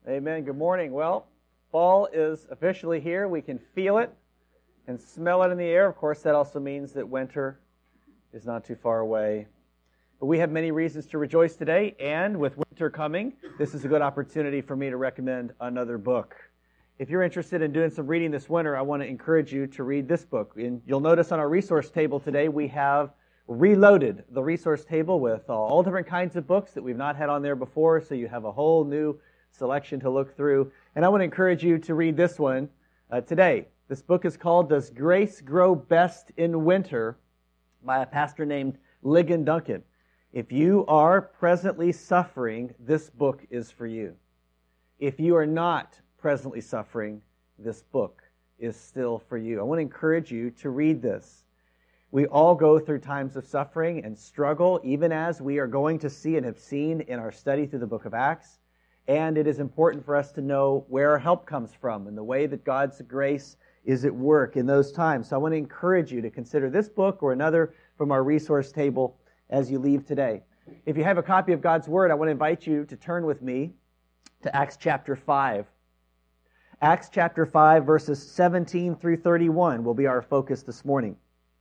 Amen. Good morning. Well, fall is officially here. We can feel it and smell it in the air. Of course, that also means that winter is not too far away. But we have many reasons to rejoice today, and with winter coming, this is a good opportunity for me to recommend another book. If you're interested in doing some reading this winter, I want to encourage you to read this book. And you'll notice on our resource table today, we have reloaded the resource table with all different kinds of books that we've not had on there before, so you have a whole new selection to look through. And I want to encourage you to read this one today. This book is called Does Grace Grow Best in Winter? By a pastor named Ligon Duncan. If you are presently suffering, this book is for you. If you are not presently suffering, this book is still for you. I want to encourage you to read this. We all go through times of suffering and struggle, even as we are going to see and have seen in our study through the book of Acts. And it is important for us to know where our help comes from and the way that God's grace is at work in those times. So I want to encourage you to consider this book or another from our resource table as you leave today. If you have a copy of God's Word, I want to invite you to turn with me to Acts chapter 5. Acts chapter 5, verses 17 through 31 will be our focus this morning.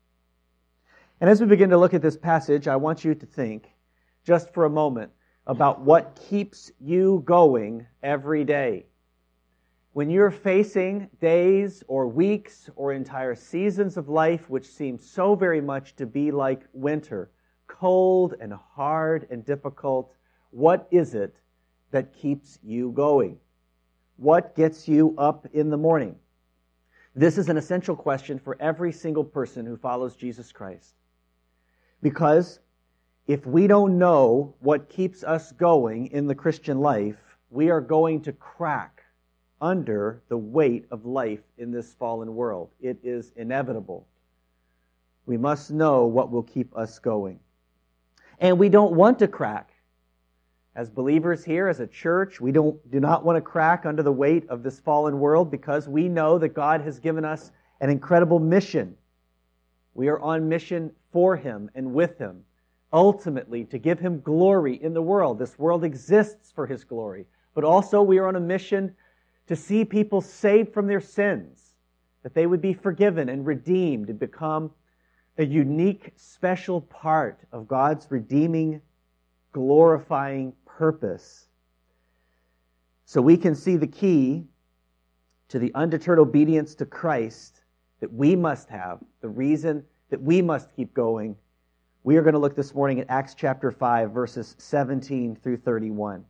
And as we begin to look at this passage, I want you to think just for a moment about what keeps you going every day. When you're facing days or weeks or entire seasons of life which seem so very much to be like winter, cold and hard and difficult, what is it that keeps you going? What gets you up in the morning? This is an essential question for every single person who follows Jesus Christ. Because if we don't know what keeps us going in the Christian life, we are going to crack under the weight of life in this fallen world. It is inevitable. We must know what will keep us going. And we don't want to crack. As believers here, as a church, we do not want to crack under the weight of this fallen world because we know that God has given us an incredible mission. We are on mission for Him and with Him. Ultimately, to give Him glory in the world. This world exists for His glory. But also we are on a mission to see people saved from their sins, that they would be forgiven and redeemed and become a unique, special part of God's redeeming, glorifying purpose. So we can see the key to the undeterred obedience to Christ that we must have, the reason that we must keep going. We are going to look this morning at Acts chapter 5, verses 17 through 31.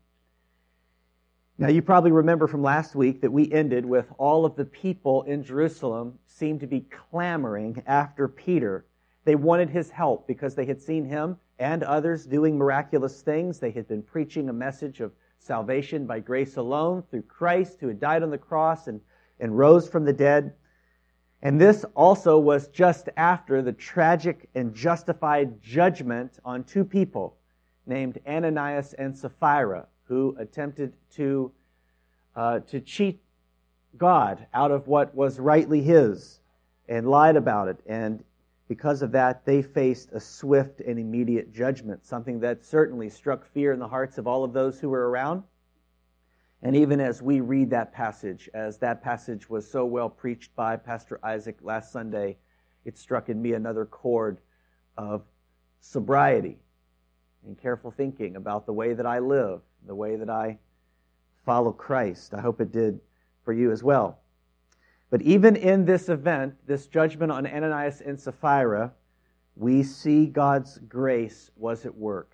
Now, you probably remember from last week that we ended with all of the people in Jerusalem seemed to be clamoring after Peter. They wanted his help because they had seen him and others doing miraculous things. They had been preaching a message of salvation by grace alone through Christ, who had died on the cross and rose from the dead. And this also was just after the tragic and justified judgment on two people named Ananias and Sapphira, who attempted to cheat God out of what was rightly His and lied about it. And because of that, they faced a swift and immediate judgment, something that certainly struck fear in the hearts of all of those who were around. And even as we read that passage, as that passage was so well preached by Pastor Isaac last Sunday, it struck in me another chord of sobriety and careful thinking about the way that I live, the way that I follow Christ. I hope it did for you as well. But even in this event, this judgment on Ananias and Sapphira, we see God's grace was at work.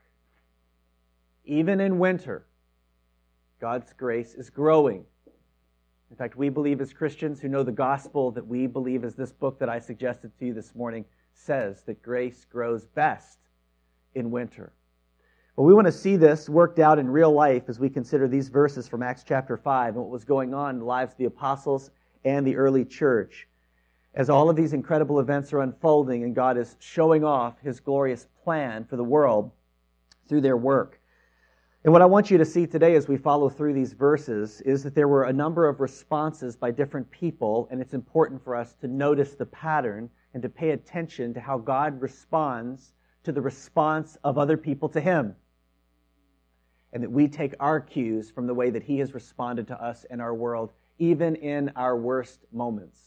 Even in winter, God's grace is growing. In fact, we believe as Christians who know the gospel that we believe as this book that I suggested to you this morning says that grace grows best in winter. Well, we want to see this worked out in real life as we consider these verses from Acts chapter 5 and what was going on in the lives of the apostles and the early church. As all of these incredible events are unfolding and God is showing off His glorious plan for the world through their work. And what I want you to see today as we follow through these verses is that there were a number of responses by different people, and it's important for us to notice the pattern and to pay attention to how God responds to the response of other people to Him. and that we take our cues from the way that he has responded to us in our world, even in our worst moments.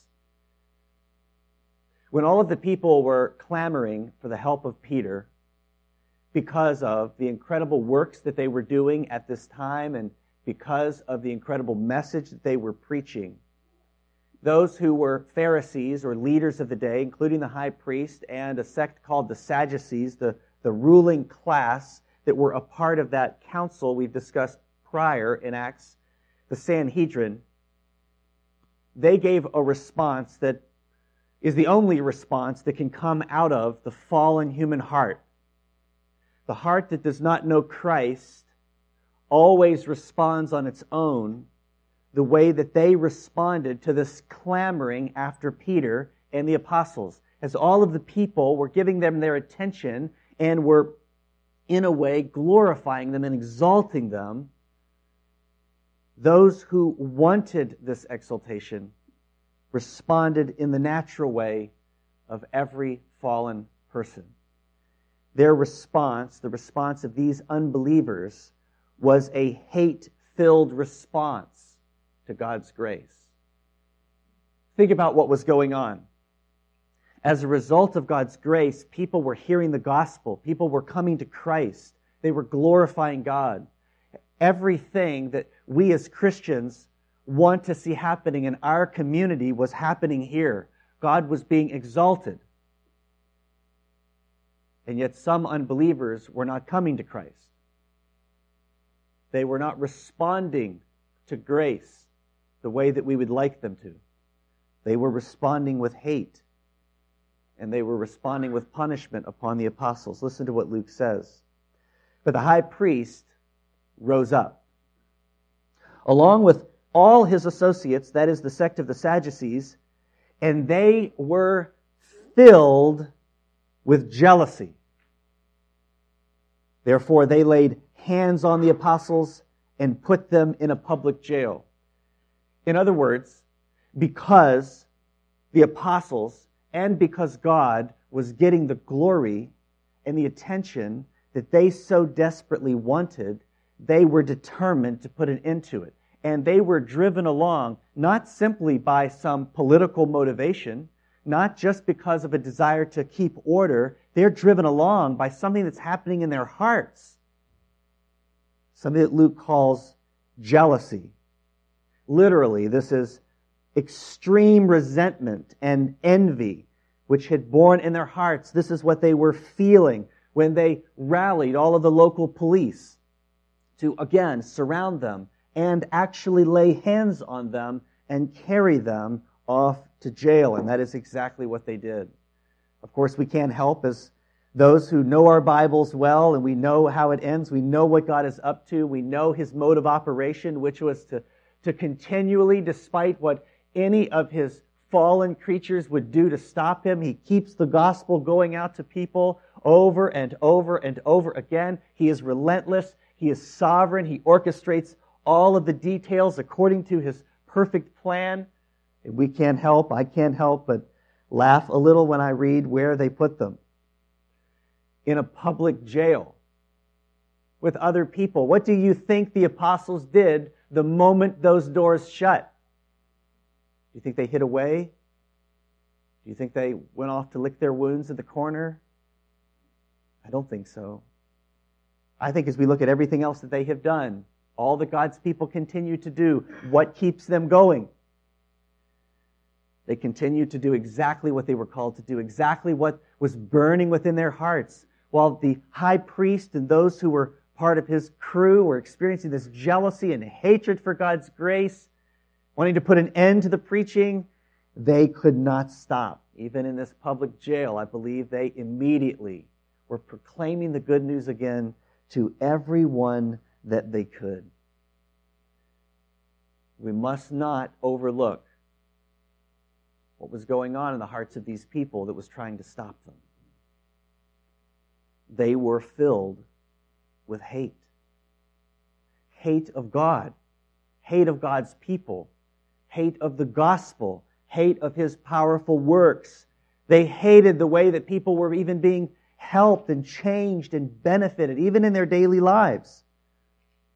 When all of the people were clamoring for the help of Peter because of the incredible works that they were doing at this time and because of the incredible message that they were preaching, those who were Pharisees or leaders of the day, including the high priest and a sect called the Sadducees, the ruling class that were a part of that council we've discussed prior in Acts, the Sanhedrin, they gave a response that is the only response that can come out of the fallen human heart. The heart that does not know Christ always responds on its own the way that they responded to this clamoring after Peter and the apostles. As all of the people were giving them their attention and were, in a way, glorifying them and exalting them, those who wanted this exaltation responded in the natural way of every fallen person. Their response, the response of these unbelievers, was a hate-filled response to God's grace. Think about what was going on. As a result of God's grace, people were hearing the gospel. People were coming to Christ. They were glorifying God. Everything that we as Christians want to see happening in our community was happening here. God was being exalted. And yet some unbelievers were not coming to Christ. They were not responding to grace the way that we would like them to. They were responding with hate. And they were responding with punishment upon the apostles. Listen to what Luke says. But the high priest rose up, along with all his associates, that is the sect of the Sadducees, and they were filled with jealousy. Therefore, they laid hands on the apostles and put them in a public jail. In other words, because the apostles and because God was getting the glory and the attention that they so desperately wanted, they were determined to put an end to it. And they were driven along not simply by some political motivation, not just because of a desire to keep order. They're driven along by something that's happening in their hearts. Something that Luke calls jealousy. Literally, this is extreme resentment and envy, which had born in their hearts. This is what they were feeling when they rallied all of the local police to, again, surround them and actually lay hands on them and carry them off to jail. And that is exactly what they did. Of course, we can't help as those who know our Bibles well, and we know how it ends. We know what God is up to. We know His mode of operation, which was to continually, despite what any of His fallen creatures would do to stop Him, He keeps the gospel going out to people over and over and over again. He is relentless. He is sovereign. He orchestrates all of the details according to His perfect plan. And we can't help, I can't help but laugh a little when I read where they put them. In a public jail with other people. What do you think the apostles did the moment those doors shut? Do you think they hid away? Do you think they went off to lick their wounds in the corner? I don't think so. I think as we look at everything else that they have done, all that God's people continue to do, what keeps them going? They continue to do exactly what they were called to do, exactly what was burning within their hearts. While the high priest and those who were part of his crew were experiencing this jealousy and hatred for God's grace, wanting to put an end to the preaching, they could not stop. Even in this public jail, I believe they immediately were proclaiming the good news again to everyone that they could. We must not overlook what was going on in the hearts of these people that was trying to stop them. They were filled with hate. Hate of God. Hate of God's people. Hate of the gospel. Hate of His powerful works. They hated the way that people were even being helped and changed and benefited, even in their daily lives.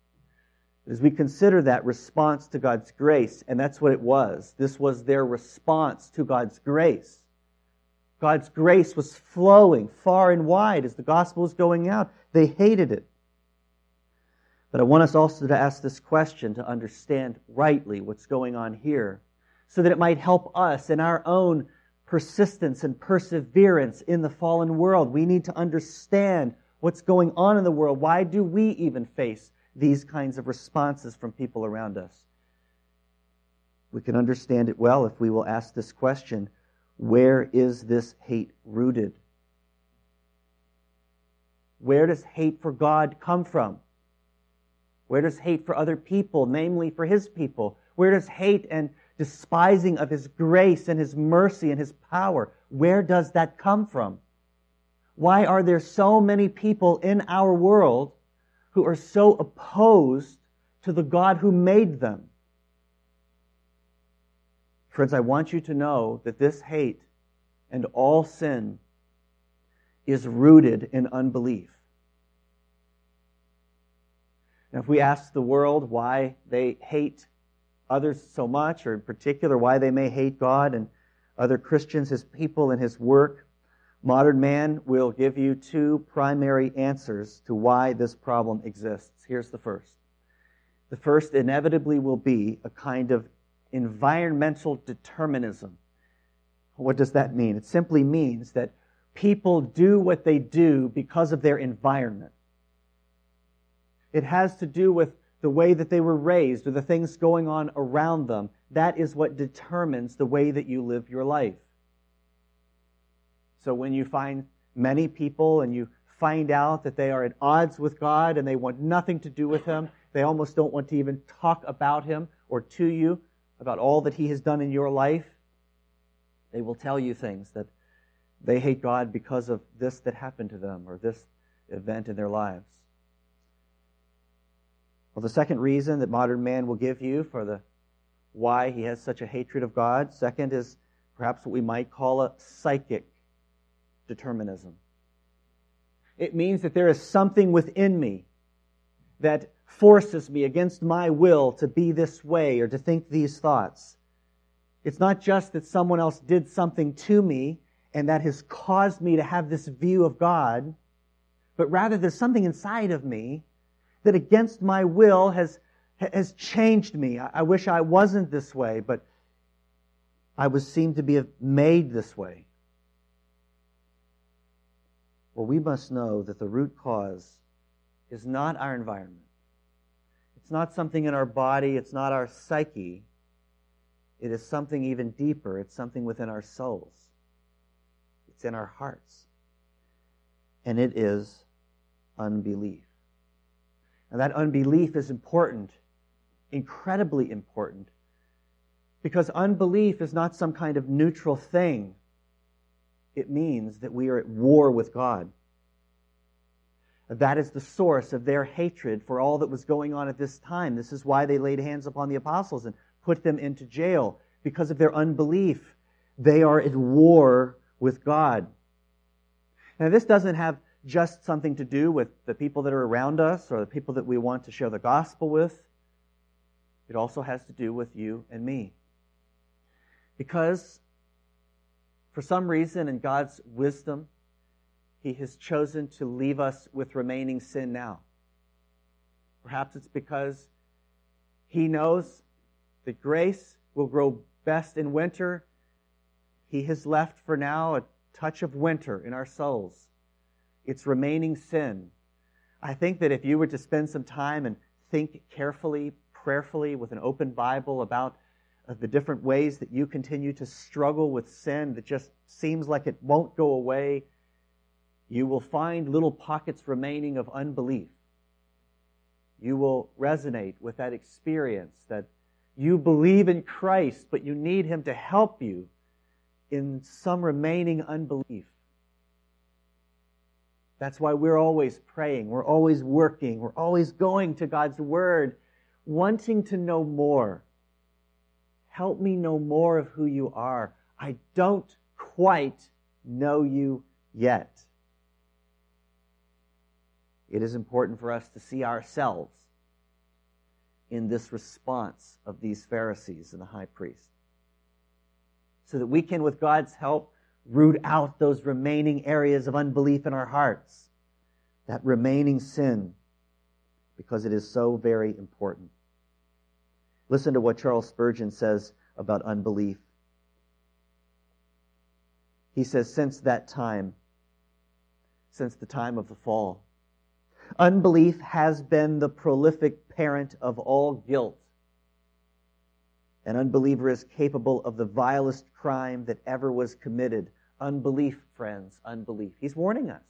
As we consider that response to God's grace, and that's what it was. This was their response to God's grace. God's grace was flowing far and wide as the gospel was going out. They hated it. But I want us also to ask this question to understand rightly what's going on here, so that it might help us in our own persistence and perseverance in the fallen world. We need to understand what's going on in the world. Why do we even face these kinds of responses from people around us? We can understand it well if we will ask this question: where is this hate rooted? Where does hate for God come from? Where does hate for other people, namely for His people? Where does hate and despising of His grace and His mercy and His power, where does that come from? Why are there so many people in our world who are so opposed to the God who made them? Friends, I want you to know that this hate and all sin is rooted in unbelief. Now, if we ask the world why they hate others so much, or in particular why they may hate God and other Christians, His people, and His work, modern man will give you two primary answers to why this problem exists. Here's the first. The first inevitably will be a kind of environmental determinism. What does that mean? It simply means that people do what they do because of their environment. It has to do with the way that they were raised or the things going on around them. That is what determines the way that you live your life. So when you find many people and you find out that they are at odds with God and they want nothing to do with Him, they almost don't want to even talk about Him or to you about all that He has done in your life, they will tell you things that they hate God because of this that happened to them or this event in their lives. Well, the second reason that modern man will give you for the why he has such a hatred of God, second, is perhaps what we might call a psychic determinism. It means that there is something within me that forces me against my will to be this way or to think these thoughts. It's not just that someone else did something to me and that has caused me to have this view of God, but rather there's something inside of me that against my will has changed me. I wish I wasn't this way, but I seem to be made this way. Well, we must know that the root cause is not our environment. It's not something in our body. It's not our psyche. It is something even deeper. It's something within our souls. It's in our hearts. And it is unbelief. And that unbelief is important, incredibly important, because unbelief is not some kind of neutral thing. It means that we are at war with God. That is the source of their hatred for all that was going on at this time. This is why they laid hands upon the apostles and put them into jail, because of their unbelief. They are at war with God. Now, this doesn't have just something to do with the people that are around us or the people that we want to share the gospel with. It also has to do with you and me. Because for some reason in God's wisdom, He has chosen to leave us with remaining sin now. Perhaps it's because He knows that grace will grow best in winter. He has left for now a touch of winter in our souls. It's remaining sin. I think that if you were to spend some time and think carefully, prayerfully, with an open Bible about the different ways that you continue to struggle with sin that just seems like it won't go away, you will find little pockets remaining of unbelief. You will resonate with that experience that you believe in Christ, but you need Him to help you in some remaining unbelief. That's why we're always praying, we're always working, we're always going to God's Word, wanting to know more. Help me know more of who you are. I don't quite know you yet. It is important for us to see ourselves in this response of these Pharisees and the high priest, so that we can, with God's help, root out those remaining areas of unbelief in our hearts, that remaining sin, because it is so very important. Listen to what Charles Spurgeon says about unbelief. He says, since the time of the fall, unbelief has been the prolific parent of all guilt. An unbeliever is capable of the vilest crime that ever was committed. Unbelief, friends, unbelief. He's warning us.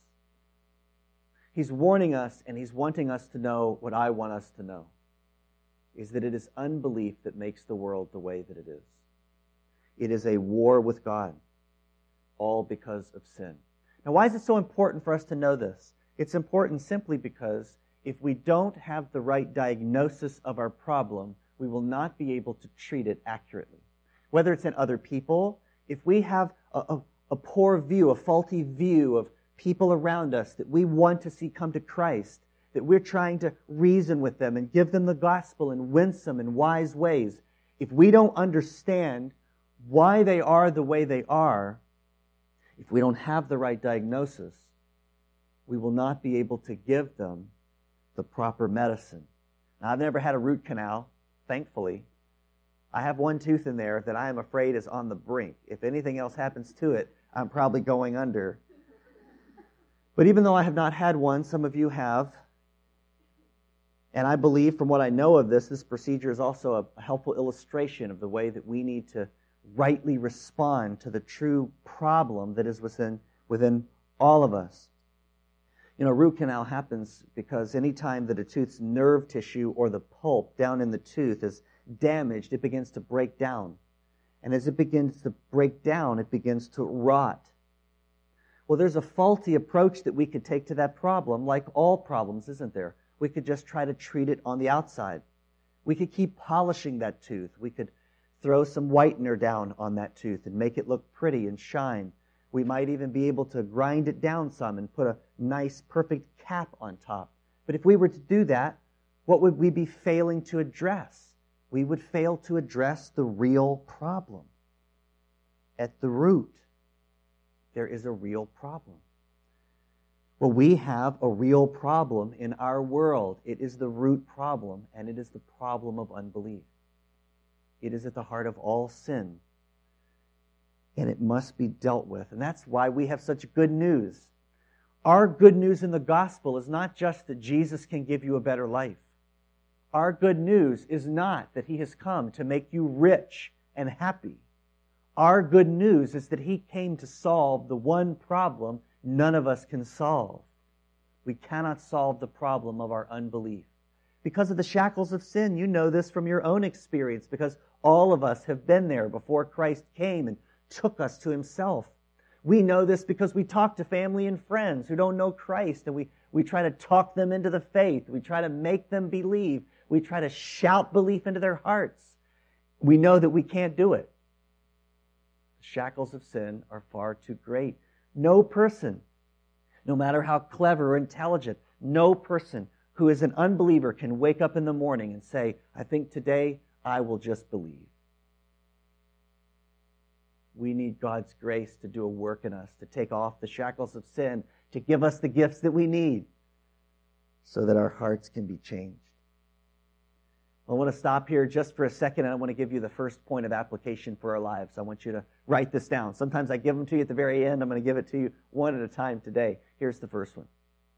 He's warning us, and he's wanting us to know what I want us to know, is that it is unbelief that makes the world the way that it is. It is a war with God, all because of sin. Now, why is it so important for us to know this? It's important simply because if we don't have the right diagnosis of our problem, we will not be able to treat it accurately. Whether it's in other people, if we have a poor view, a faulty view of people around us that we want to see come to Christ, that we're trying to reason with them and give them the gospel in winsome and wise ways, if we don't understand why they are the way they are, if we don't have the right diagnosis, we will not be able to give them the proper medicine. Now, I've never had a root canal, thankfully. I have one tooth in there that I am afraid is on the brink. If anything else happens to it, I'm probably going under. But even though I have not had one, some of you have. And I believe, from what I know of this procedure is also a helpful illustration of the way that we need to rightly respond to the true problem that is within all of us. You know, root canal happens because any time that a tooth's nerve tissue or the pulp down in the tooth is damaged, it begins to break down. And as it begins to break down, it begins to rot. Well, there's a faulty approach that we could take to that problem, like all problems, isn't there? We could just try to treat it on the outside. We could keep polishing that tooth. We could throw some whitener down on that tooth and make it look pretty and shine. We might even be able to grind it down some and put a nice, perfect cap on top. But if we were to do that, what would we be failing to address? We would fail to address the real problem. At the root, there is a real problem. Well, we have a real problem in our world. It is the root problem, and it is the problem of unbelief. It is at the heart of all sin, and it must be dealt with. And that's why we have such good news. Our good news in the gospel is not just that Jesus can give you a better life. Our good news is not that he has come to make you rich and happy. Our good news is that he came to solve the one problem none of us can solve. We cannot solve the problem of our unbelief. Because of the shackles of sin, you know this from your own experience, because all of us have been there before Christ came and took us to himself. We know this because we talk to family and friends who don't know Christ, and we try to talk them into the faith. We try to make them believe. We try to shout belief into their hearts. We know that we can't do it. The shackles of sin are far too great. No person, no matter how clever or intelligent, no person who is an unbeliever can wake up in the morning and say, I think today I will just believe. We need God's grace to do a work in us, to take off the shackles of sin, to give us the gifts that we need so that our hearts can be changed. I want to stop here just for a second, and I want to give you the first point of application for our lives. I want you to write this down. Sometimes I give them to you at the very end. I'm going to give it to you one at a time today. Here's the first one.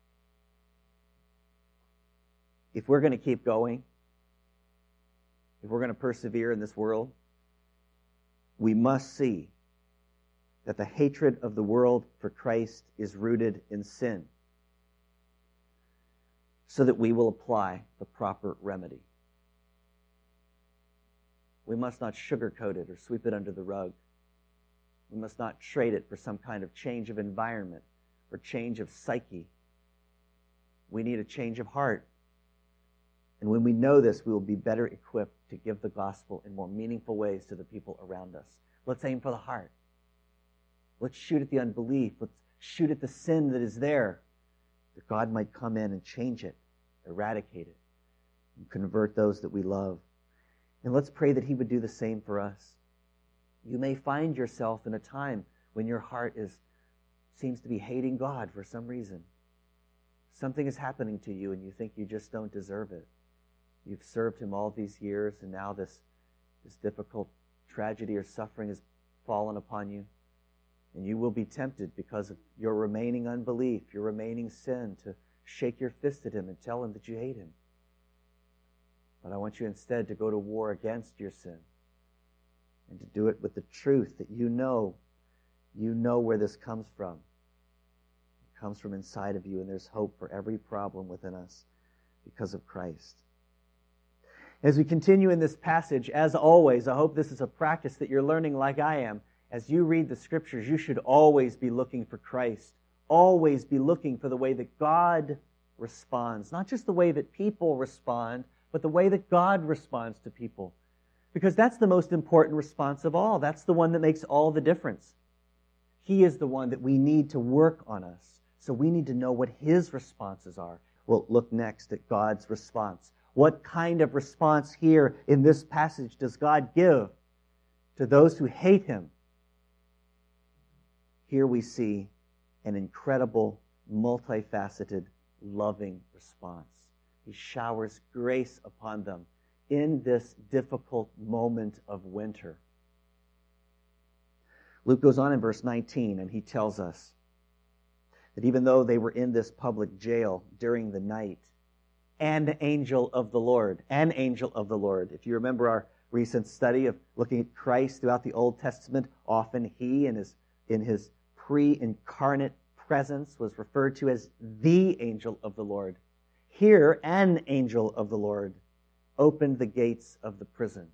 If we're going to keep going, if we're going to persevere in this world, we must see that the hatred of the world for Christ is rooted in sin, so that we will apply the proper remedy. We must not sugarcoat it or sweep it under the rug. We must not trade it for some kind of change of environment or change of psyche. We need a change of heart. And when we know this, we will be better equipped to give the gospel in more meaningful ways to the people around us. Let's aim for the heart. Let's shoot at the unbelief. Let's shoot at the sin that is there, that God might come in and change it, eradicate it. and convert those that we love. And let's pray that he would do the same for us. You may find yourself in a time when your heart seems to be hating God for some reason. Something is happening to you and you think you just don't deserve it. You've served him all these years and now this difficult tragedy or suffering has fallen upon you. And you will be tempted because of your remaining unbelief, your remaining sin, to shake your fist at him and tell him that you hate him. But I want you instead to go to war against your sin and to do it with the truth that you know where this comes from. It comes from inside of you, and there's hope for every problem within us because of Christ. As we continue in this passage, as always, I hope this is a practice that you're learning like I am. As you read the Scriptures, you should always be looking for Christ. Always be looking for the way that God responds. Not just the way that people respond, but the way that God responds to people. Because that's the most important response of all. That's the one that makes all the difference. He is the one that we need to work on us. So we need to know what his responses are. We'll look next at God's response. What kind of response here in this passage does God give to those who hate him? Here we see an incredible, multifaceted, loving response. He showers grace upon them in this difficult moment of winter. Luke goes on in verse 19, and he tells us that even though they were in this public jail during the night, an angel of the Lord, if you remember our recent study of looking at Christ throughout the Old Testament, often he in his pre-incarnate presence was referred to as the angel of the Lord. Here, an angel of the Lord opened the gates of the prison.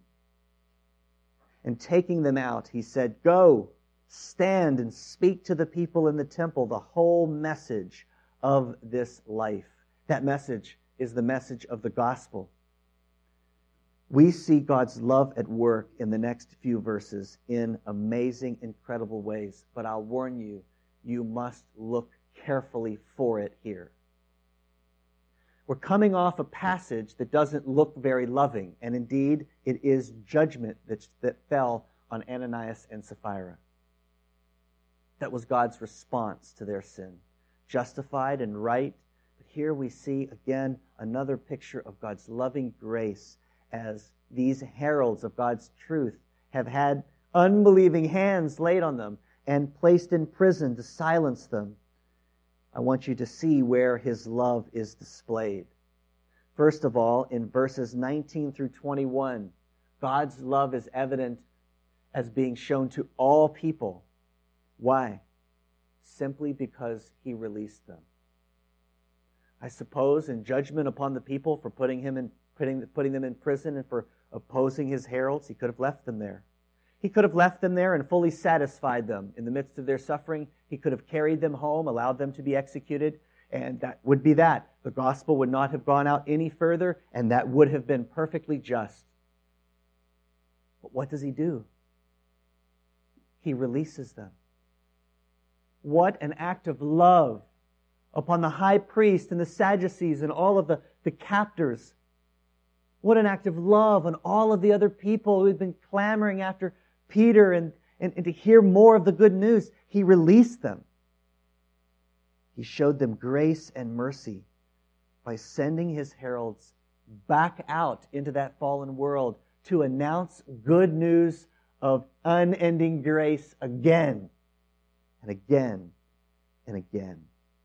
And taking them out, he said, "Go, stand and speak to the people in the temple the whole message of this life." That message is the message of the gospel. We see God's love at work in the next few verses in amazing, incredible ways. But I'll warn you, you must look carefully for it here. We're coming off a passage that doesn't look very loving, and indeed, it is judgment that fell on Ananias and Sapphira. That was God's response to their sin. Justified and right, but here we see again another picture of God's loving grace as these heralds of God's truth have had unbelieving hands laid on them and placed in prison to silence them. I want you to see where his love is displayed. First of all, in verses 19 through 21, God's love is evident as being shown to all people. Why? Simply because he released them. I suppose in judgment upon the people for putting them in prison and for opposing his heralds, he could have left them there. He could have left them there and fully satisfied them in the midst of their suffering. He could have carried them home, allowed them to be executed, and that would be that. The gospel would not have gone out any further, and that would have been perfectly just. But what does he do? He releases them. What an act of love upon the high priest and the Sadducees and all of the captors. What an act of love on all of the other people who had been clamoring after Peter and to hear more of the good news. He released them. He showed them grace and mercy by sending his heralds back out into that fallen world to announce good news of unending grace again and again and again.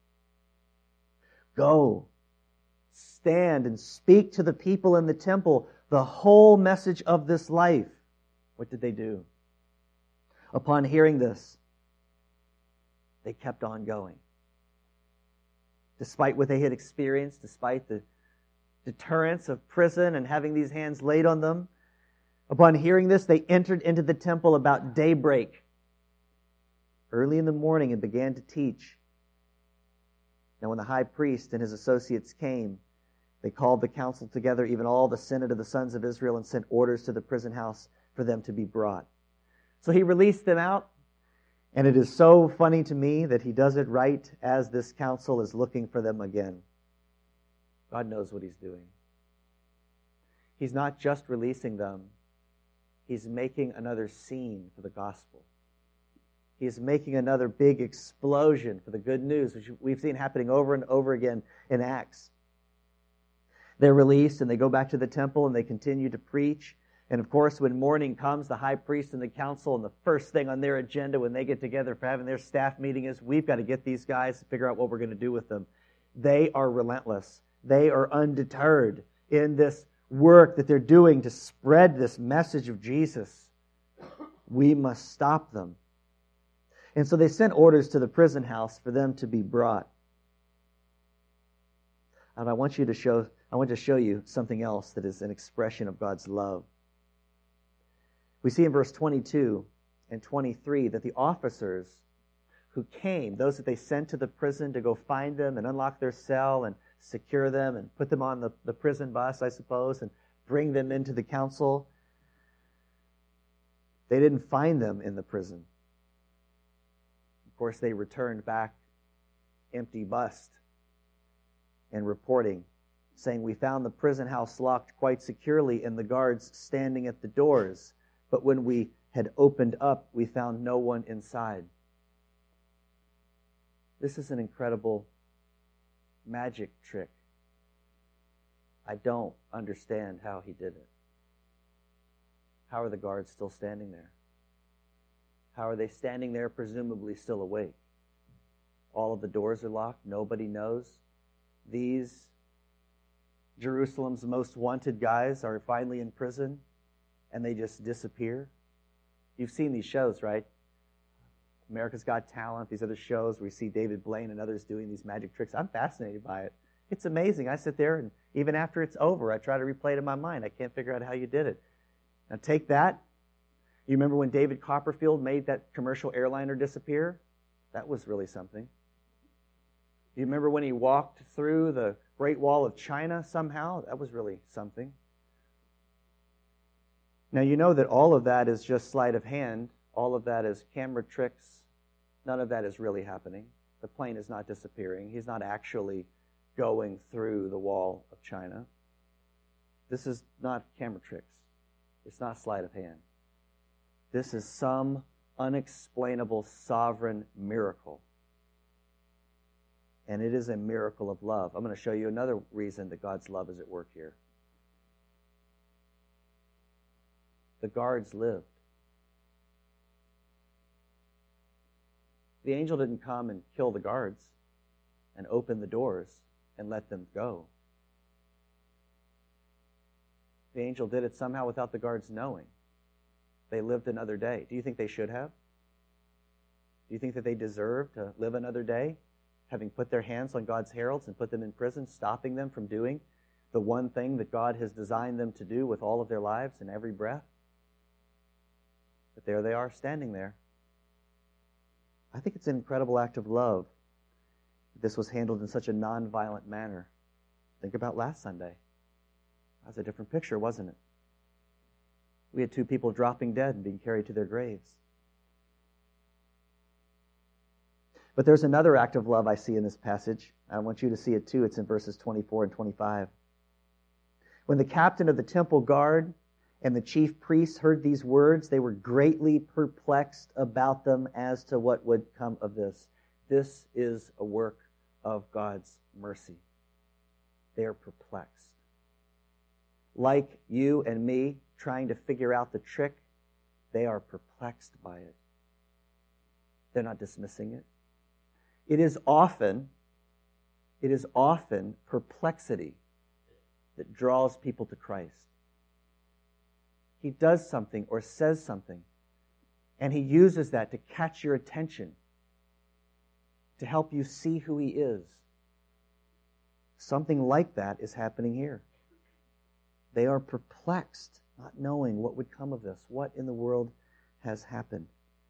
Go, stand and speak to the people in the temple the whole message of this life. What did they do? Upon hearing this, they kept on going. Despite what they had experienced, despite the deterrence of prison and having these hands laid on them, upon hearing this, they entered into the temple about daybreak, early in the morning, and began to teach. Now when the high priest and his associates came, they called the council together, even all the senate of the sons of Israel, and sent orders to the prison house for them to be brought. So he released them out, and it is so funny to me that he does it right as this council is looking for them again. God knows what he's doing. He's not just releasing them. He's making another scene for the gospel. He's making another big explosion for the good news, which we've seen happening over and over again in Acts. They're released and they go back to the temple and they continue to preach. And of course, when morning comes, the high priest and the council, and the first thing on their agenda when they get together for having their staff meeting is, we've got to get these guys to figure out what we're going to do with them. They are relentless. They are undeterred in this work that they're doing to spread this message of Jesus. We must stop them. And so they sent orders to the prison house for them to be brought. And I want to show you something else that is an expression of God's love. We see in verse 22 and 23 that the officers who came, those that they sent to the prison to go find them and unlock their cell and secure them and put them on the prison bus, I suppose, and bring them into the council, they didn't find them in the prison. Of course, they returned back empty-bussed and reporting, saying, "We found the prison house locked quite securely and the guards standing at the doors. But when we had opened up, we found no one inside." This is an incredible magic trick. I don't understand how he did it. How are the guards still standing there? How are they standing there, presumably still awake? All of the doors are locked. Nobody knows. These Jerusalem's most wanted guys are finally in prison, and they just disappear. You've seen these shows, right? America's Got Talent, these other shows where we see David Blaine and others doing these magic tricks. I'm fascinated by it. It's amazing. I sit there, and even after it's over, I try to replay it in my mind. I can't figure out how you did it. Now take that. You remember when David Copperfield made that commercial airliner disappear? That was really something. You remember when he walked through the Great Wall of China somehow? That was really something. Now you know that all of that is just sleight of hand. All of that is camera tricks. None of that is really happening. The plane is not disappearing. He's not actually going through the Wall of China. This is not camera tricks. It's not sleight of hand. This is some unexplainable sovereign miracle. And it is a miracle of love. I'm going to show you another reason that God's love is at work here. The guards lived. The angel didn't come and kill the guards and open the doors and let them go. The angel did it somehow without the guards knowing. They lived another day. Do you think they should have? Do you think that they deserve to live another day, having put their hands on God's heralds and put them in prison, stopping them from doing the one thing that God has designed them to do with all of their lives and every breath? But there they are, standing there. I think it's an incredible act of love. This was handled in such a nonviolent manner. Think about last Sunday. That was a different picture, wasn't it? We had 2 people dropping dead and being carried to their graves. But there's another act of love I see in this passage. I want you to see it too. It's in verses 24 and 25. When the captain of the temple guard and the chief priests heard these words, they were greatly perplexed about them as to what would come of this. This is a work of God's mercy. They are perplexed. Like you and me trying to figure out the trick, they are perplexed by it. They're not dismissing it. It is often perplexity that draws people to Christ. He does something or says something, and he uses that to catch your attention, to help you see who he is. Something like that is happening here. They are perplexed, not knowing what would come of this, what in the world has happened.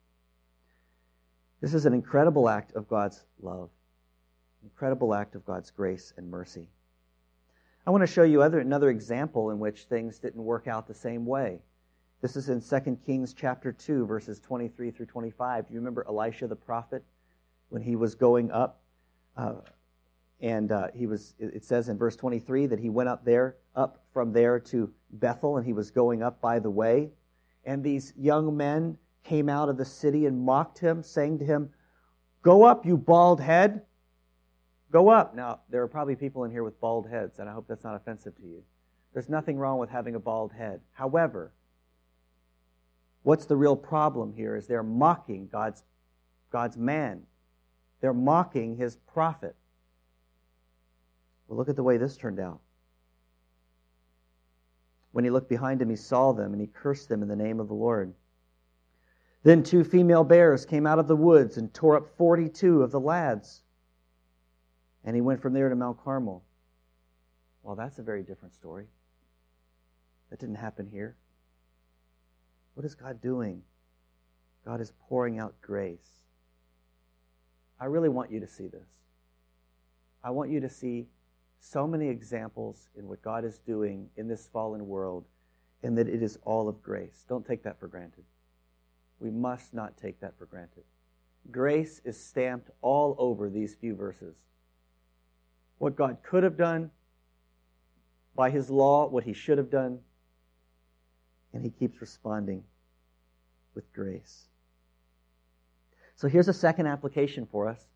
This is an incredible act of God's love, incredible act of God's grace and mercy. I want to show you another example in which things didn't work out the same way. This is in 2 Kings chapter 2, verses 23 through 25. Do you remember Elisha the prophet when he was going up And it says in verse 23 that he went up from there to Bethel, and he was going up by the way. And these young men came out of the city and mocked him, saying to him, "Go up, you bald head. Go up." Now, there are probably people in here with bald heads, and I hope that's not offensive to you. There's nothing wrong with having a bald head. However, what's the real problem here is they're mocking God's man. They're mocking his prophet. Well, look at the way this turned out. When he looked behind him, he saw them, and he cursed them in the name of the Lord. Then 2 female bears came out of the woods and tore up 42 of the lads. And he went from there to Mount Carmel. Well, that's a very different story. That didn't happen here. What is God doing? God is pouring out grace. I really want you to see this. I want you to see so many examples in what God is doing in this fallen world, and that it is all of grace. Don't take that for granted. We must not take that for granted. Grace is stamped all over these few verses. What God could have done by his law, what he should have done, and he keeps responding with grace. So here's a second application for us.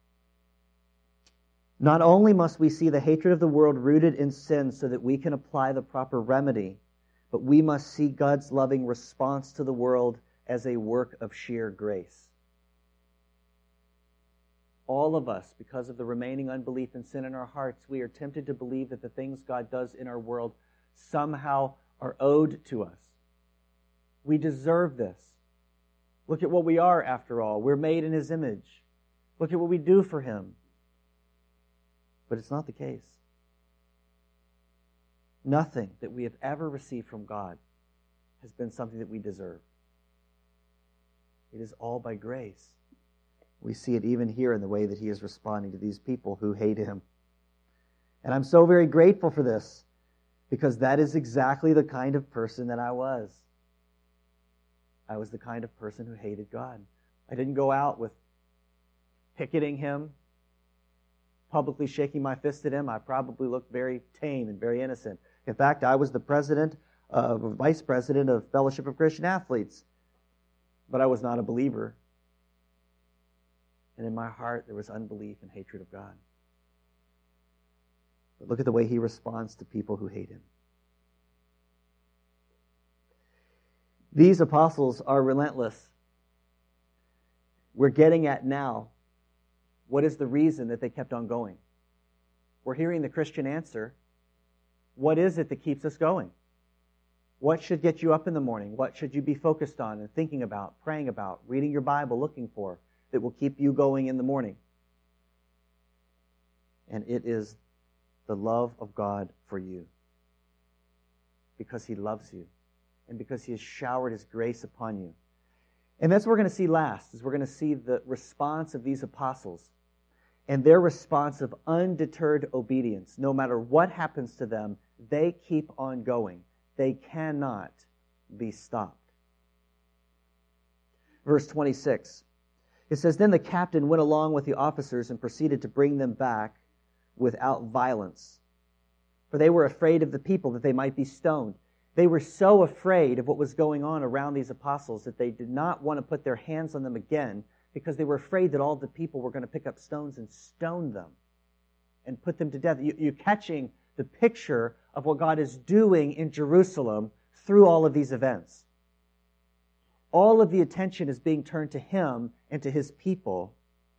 Not only must we see the hatred of the world rooted in sin so that we can apply the proper remedy, but we must see God's loving response to the world as a work of sheer grace. All of us, because of the remaining unbelief and sin in our hearts, we are tempted to believe that the things God does in our world somehow are owed to us. We deserve this. Look at what we are, after all. We're made in his image. Look at what we do for him. But it's not the case. Nothing that we have ever received from God has been something that we deserve. It is all by grace. We see it even here in the way that he is responding to these people who hate him. And I'm so very grateful for this, because that is exactly the kind of person that I was. I was the kind of person who hated God. I didn't go out with picketing him, publicly shaking my fist at him. I probably looked very tame and very innocent. In fact, I was the vice president of Fellowship of Christian Athletes, but I was not a believer. And in my heart, there was unbelief and hatred of God. But look at the way he responds to people who hate him. These apostles are relentless. We're getting at now, what is the reason that they kept on going? We're hearing the Christian answer. What is it that keeps us going? What should get you up in the morning? What should you be focused on and thinking about, praying about, reading your Bible, looking for, that will keep you going in the morning? And it is the love of God for you. Because he loves you. And because he has showered his grace upon you. And that's what we're going to see last, is we're going to see the response of these apostles. And their response of undeterred obedience. No matter what happens to them, they keep on going. They cannot be stopped. Verse 26. It says, "Then the captain went along with the officers and proceeded to bring them back without violence. For they were afraid of the people, that they might be stoned." They were so afraid of what was going on around these apostles that they did not want to put their hands on them again, because they were afraid that all the people were going to pick up stones and stone them and put them to death. You're catching the picture of what God is doing in Jerusalem through all of these events. All of the attention is being turned to him and to his people,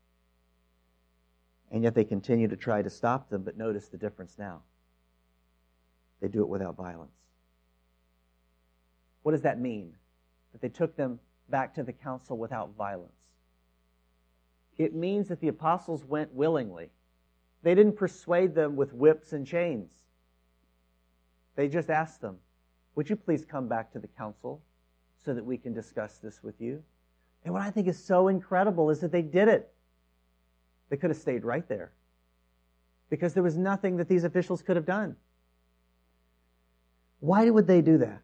and yet they continue to try to stop them. But notice the difference now. They do it without violence. What does that mean? That they took them back to the council without violence. It means that the apostles went willingly. They didn't persuade them with whips and chains. They just asked them, "Would you please come back to the council so that we can discuss this with you?" And what I think is so incredible is that they did it. They could have stayed right there, because there was nothing that these officials could have done. Why would they do that?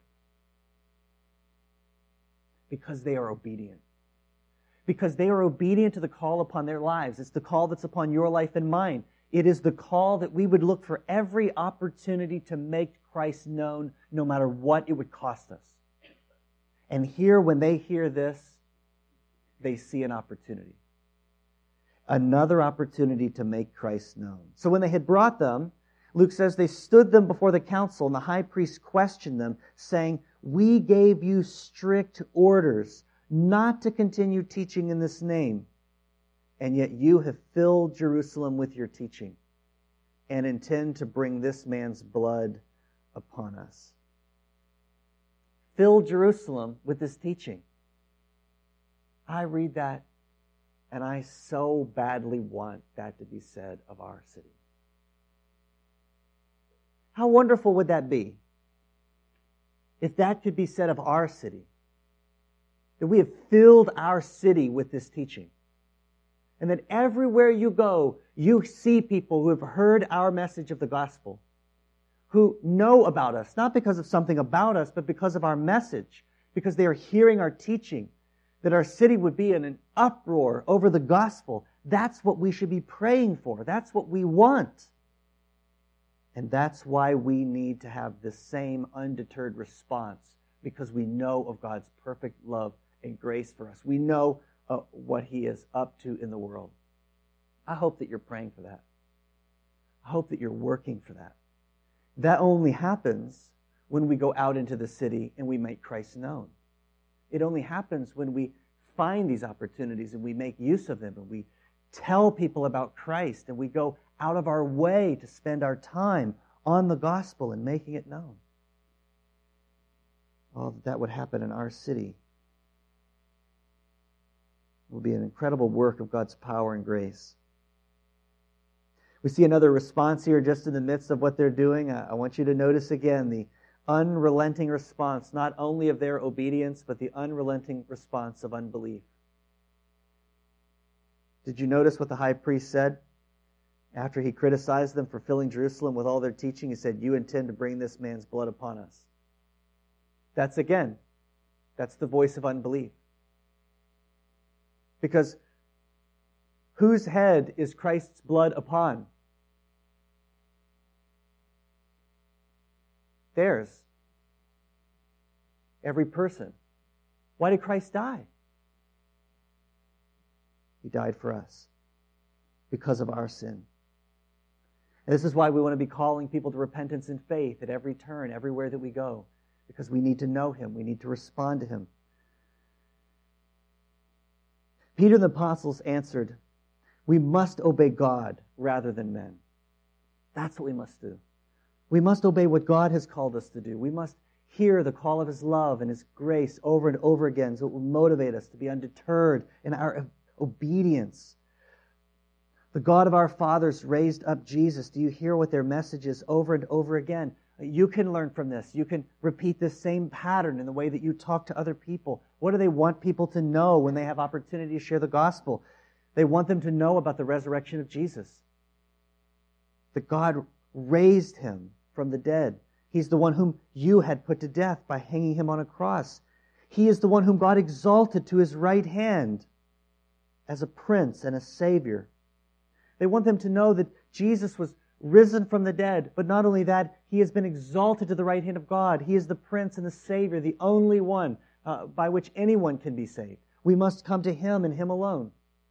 Because they are obedient. Because they are obedient to the call upon their lives. It's the call that's upon your life and mine. It is the call that we would look for every opportunity to make Christ known, no matter what it would cost us. And here, when they hear this, they see an opportunity. Another opportunity to make Christ known. So when they had brought them, Luke says they stood them before the council, and the high priest questioned them, saying, "We gave you strict orders not to continue teaching in this name, and yet you have filled Jerusalem with your teaching and intend to bring this man's blood upon us." Fill Jerusalem with this teaching. I read that, and I so badly want that to be said of our city. How wonderful would that be if that could be said of our city? That we have filled our city with this teaching. And that everywhere you go, you see people who have heard our message of the gospel, who know about us, not because of something about us, but because of our message, because they are hearing our teaching, that our city would be in an uproar over the gospel. That's what we should be praying for. That's what we want. And that's why we need to have the same undeterred response, because we know of God's perfect love and grace for us. We know what He is up to in the world. I hope that you're praying for that. I hope that you're working for that. That only happens when we go out into the city and we make Christ known. It only happens when we find these opportunities and we make use of them and we tell people about Christ and we go out of our way to spend our time on the gospel and making it known. All that would happen in our city will be an incredible work of God's power and grace. We see another response here just in the midst of what they're doing. I want you to notice again the unrelenting response, not only of their obedience, but the unrelenting response of unbelief. Did you notice what the high priest said? After he criticized them for filling Jerusalem with all their teaching, he said, "You intend to bring this man's blood upon us." That's the voice of unbelief. Because whose head is Christ's blood upon? Theirs. Every person. Why did Christ die? He died for us because of our sin. And this is why we want to be calling people to repentance and faith at every turn, everywhere that we go, because we need to know Him. We need to respond to Him. Peter and the apostles answered, "We must obey God rather than men." That's what we must do. We must obey what God has called us to do. We must hear the call of His love and His grace over and over again, so it will motivate us to be undeterred in our obedience. The God of our fathers raised up Jesus. Do you hear what their message is over and over again? You can learn from this. You can repeat this same pattern in the way that you talk to other people. What do they want people to know when they have opportunity to share the gospel? They want them to know about the resurrection of Jesus. That God raised Him from the dead. He's the one whom you had put to death by hanging Him on a cross. He is the one whom God exalted to His right hand as a prince and a savior. They want them to know that Jesus was risen from the dead, but not only that, He has been exalted to the right hand of God. He is the Prince and the Savior, the only one by which anyone can be saved. We must come to Him and Him alone.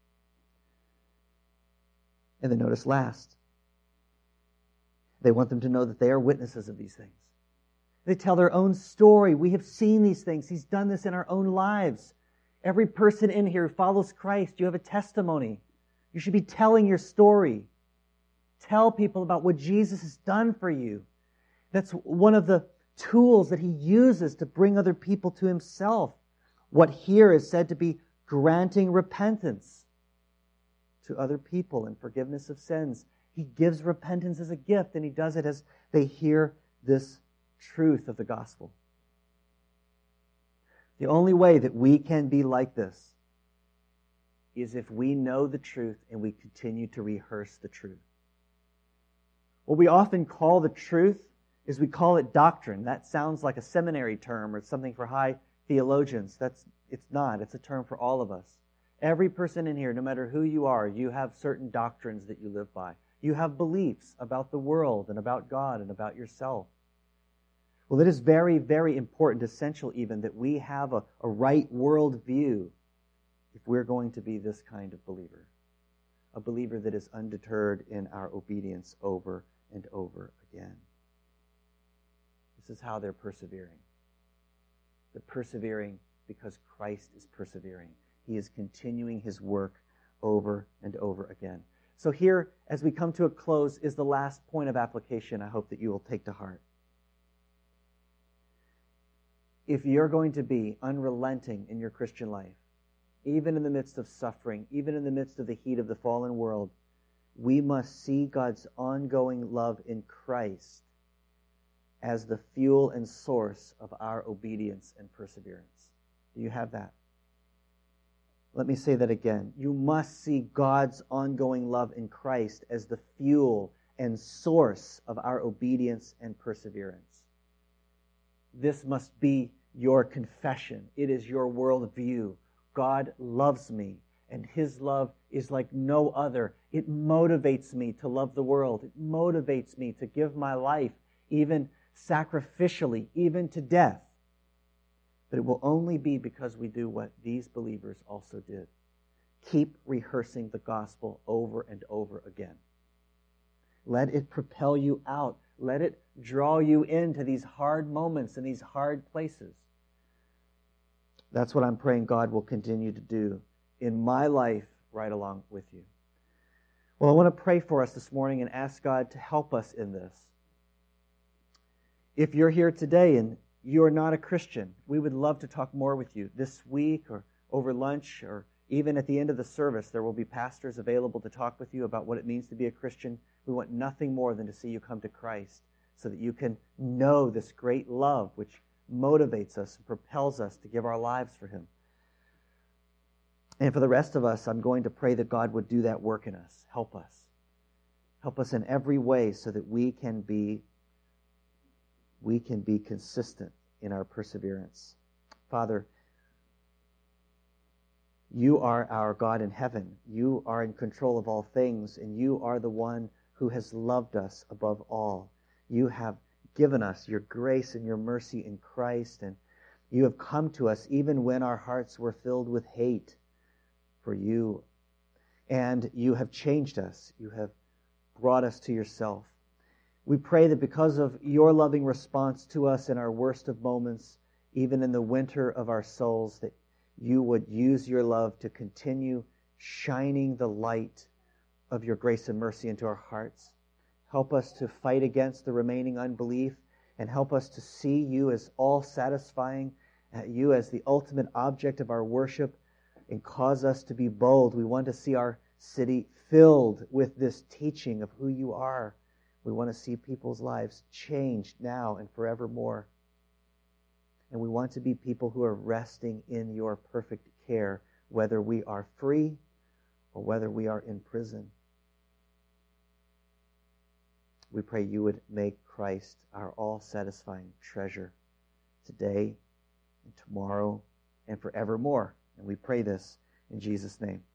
And then notice last, they want them to know that they are witnesses of these things. They tell their own story. We have seen these things. He's done this in our own lives. Every person in here who follows Christ, you have a testimony. You should be telling your story. Tell people about what Jesus has done for you. That's one of the tools that He uses to bring other people to Himself. What here is said to be granting repentance to other people and forgiveness of sins. He gives repentance as a gift, and He does it as they hear this truth of the gospel. The only way that we can be like this is if we know the truth and we continue to rehearse the truth. What we often call the truth is we call it doctrine. That sounds like a seminary term or something for high theologians. It's not. It's a term for all of us. Every person in here, no matter who you are, you have certain doctrines that you live by. You have beliefs about the world and about God and about yourself. Well, it is very, very important, essential even, that we have a right worldview if we're going to be this kind of believer. A believer that is undeterred in our obedience over and over again. This is how they're persevering. They're persevering because Christ is persevering. He is continuing his work over and over again. So here, as we come to a close, is the last point of application I hope that you will take to heart. If you're going to be unrelenting in your Christian life, even in the midst of suffering, even in the midst of the heat of the fallen world, we must see God's ongoing love in Christ as the fuel and source of our obedience and perseverance. Do you have that? Let me say that again. You must see God's ongoing love in Christ as the fuel and source of our obedience and perseverance. This must be your confession. It is your worldview. God loves me, and his love is like no other. It motivates me to love the world. It motivates me to give my life, even sacrificially, even to death. But it will only be because we do what these believers also did. Keep rehearsing the gospel over and over again. Let it propel you out. Let it draw you into these hard moments and these hard places. That's what I'm praying God will continue to do in my life right along with you. Well, I want to pray for us this morning and ask God to help us in this. If you're here today and you're not a Christian, we would love to talk more with you this week or over lunch or even at the end of the service. There will be pastors available to talk with you about what it means to be a Christian. We want nothing more than to see you come to Christ so that you can know this great love which motivates us and propels us to give our lives for him. And for the rest of us, I'm going to pray that God would do that work in us. Help us. Help us in every way so that we can be consistent in our perseverance. Father, you are our God in heaven. You are in control of all things, and you are the one who has loved us above all. You have given us your grace and your mercy in Christ, and you have come to us even when our hearts were filled with hate for you. And you have changed us. You have brought us to yourself. We pray that because of your loving response to us in our worst of moments, even in the winter of our souls, that you would use your love to continue shining the light of your grace and mercy into our hearts. Help us to fight against the remaining unbelief and help us to see you as all-satisfying, you as the ultimate object of our worship, and cause us to be bold. We want to see our city filled with this teaching of who you are. We want to see people's lives changed now and forevermore. And we want to be people who are resting in your perfect care, whether we are free or whether we are in prison. We pray you would make Christ our all-satisfying treasure today and tomorrow and forevermore. And we pray this in Jesus' name.